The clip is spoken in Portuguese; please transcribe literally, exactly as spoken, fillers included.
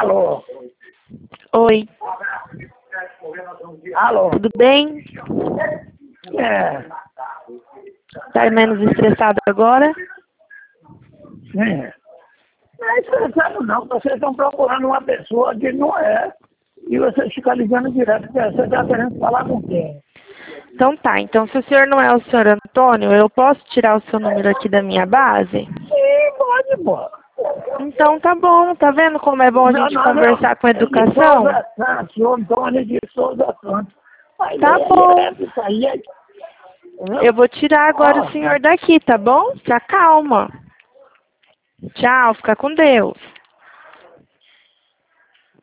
Alô? Oi, Alô? tudo bem? É, Tá menos estressado agora? sim. Não é estressado não, vocês estão procurando uma pessoa que não é. E você fica ligando direto, você está querendo falar com quem? Então tá, então se o senhor não é o senhor Antônio, eu posso tirar o seu número aqui da minha base? Sim, pode, pô. Então tá bom, tá vendo como é bom a Meu gente nome conversar com é de educação? Souza Santos, o Antônio de Souza Santos. Mas Tá é bom, direto isso aí. É... eu vou tirar agora o Ó, senhor daqui, tá bom? Se acalma. Tchau, fica com Deus.